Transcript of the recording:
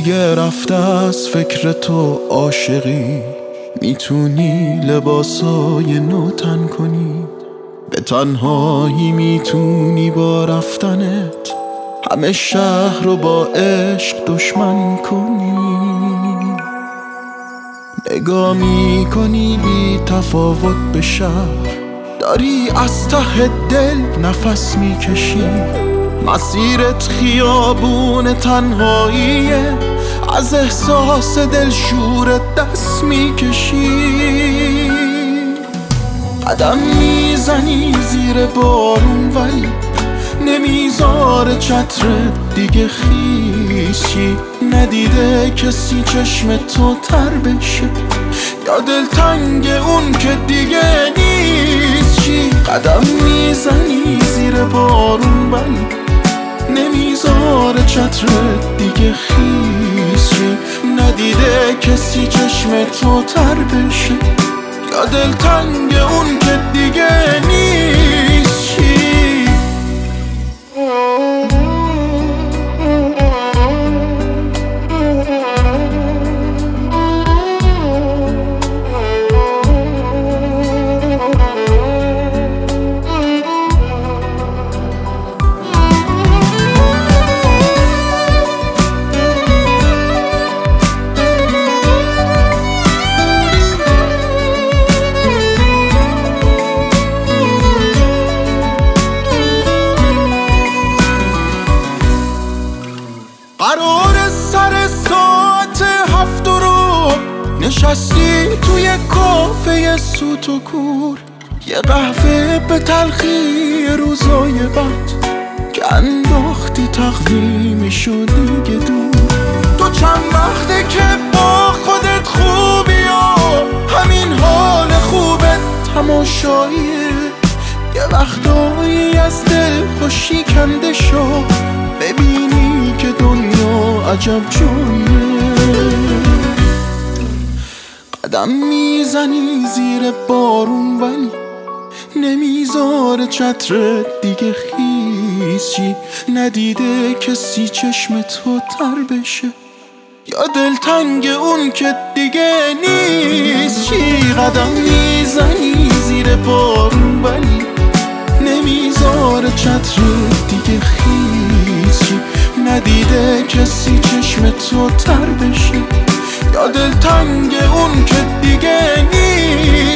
دیگه رفته از فکر تو عاشقی، میتونی لباسای نو تن کنی، به تنهایی میتونی با رفتنت همه شهر رو با عشق دشمن کنی. نگاه میکنی بی تفاوت به شهر، داری از ته دل نفس میکشی، مسیرت خیابون تنهاییه، از احساس دلشورت دست میکشی. قدم میزنی زیر بارون ولی نمیذاره چترت دیگه خیسی، ندیده کسی چشم تو تر بشه یا دلتنگ اون که دیگه نیست چی. قدم میزنی زیر بارون ولی نمیذاره چترت دیگه خیسی، ندیده کسی چشم تو تر بشه یا دلتنگ اون که دیگه نیست چی. قرار سر ساعت 7 رو نشستی توی کافه سوت و کور، یه قهوه به تلخی روزای بد که انداختی تقویمشو دیگه دور. تو چند وقته که با خودت خوبی و همین حال خوبت تماشاییه، یه وقتایی از دل خوشی کنده شو ببینی که دنیا عجب جاییه. قدم میزنی زیر بارون ولی نمیذاره چترت دیگه خیسی، ندیده کسی چشم تو تر بشه یا دلتنگ اون که دیگه نیست چی. قدم میزنی زیر بارون ولی نمیذاره چترت دیگه خیسی، ندیده کسی چشم تو تر بشه یا دلتنگ اون که دیگه نیست.